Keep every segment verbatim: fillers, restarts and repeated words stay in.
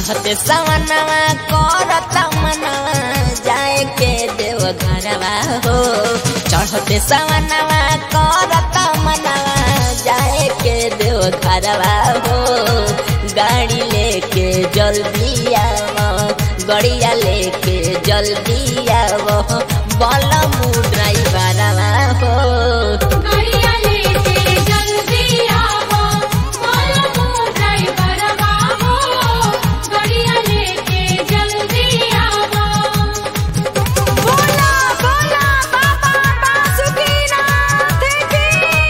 चढ़ते सवनवा करत मनवा जाए के देव घरवा हो। चढ़ते सवनवा करत मनवा जाए के देव घरवा हो। गाड़ी लेके जल्दी आवो, गड़िया लेके जल्दी आवो, बलमू ड्राइवरवा हो। गड़िया लेके जल्दी आवो, बलमू ड्राइवरवा हो। गड़िया लेके जल्दी आवो। बोला बोला बाबा बासुकीनाथ की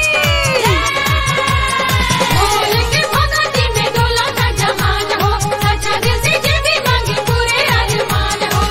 बोल के भगती में डोला ना जमान हो। सच्चा दिल से जे भी मांगे पूरे अरमान हो।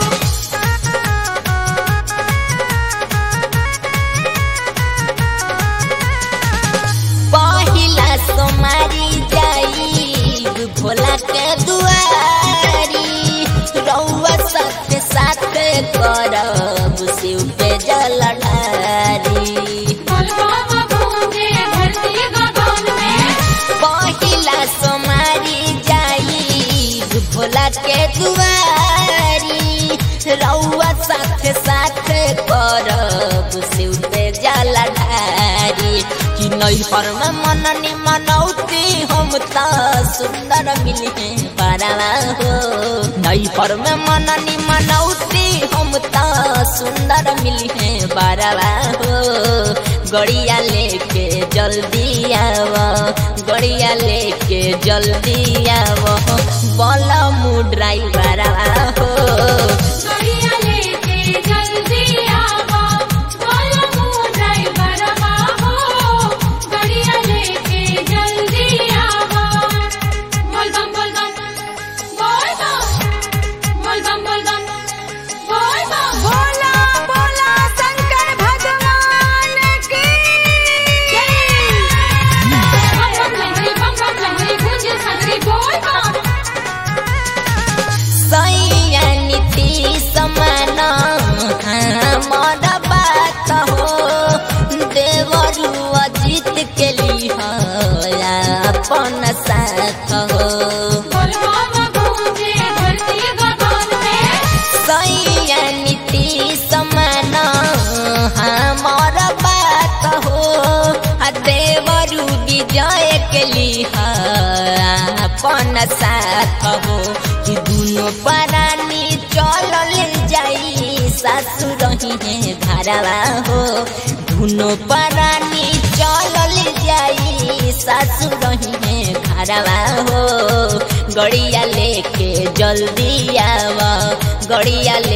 पहिला सोमारी जाई भोला के दुआरी, रउआ साथे साथे करब शिव पे जल ढारी। बोलबा गूंजे धरती गगन में। पहिला सोमारी जाई भोला के दुआरी, रउआ साथे साथे करब शिव पे जल ढारी। कि नैहर में मननी मनौती हम त सुंदर मिली है बरवा हो। नैहर में मननी मनौती हम त सुंदर मिली है बरवा हो। गड़िया लेके जल्दी आवो, गड़िया लेके जल्दी आवो, बलमू ड्राइवरवा हो। गड़िया लेके जल्दी आवो, बलमू ड्राइवरवा हो। गड़िया लेके जल्दी आवो। बोल बम बोल बम बोल बम बोल बम बोल बम बोल बम। बोला बोला शंकर भगवान की जय। बम बम लहरी बम बम लहरी गूंजे सगरी बोल बम। सैया नीतीश मान हमर बात हो। देवरू अजित के लिहा अपन साथ हो। बोलबा गूंजे धरती गगन में। सैया नीतीश मान हमर बात हो। आ देवरू विजय के लिहा अपन साथ हो। कि दुनो प्राणी चलल जाई सासुर ही घरवा हो। दुनो प्राणी चलल जाई सासुर ही घरवा हो। गड़िया लेके जल्दी आवो, गड़िया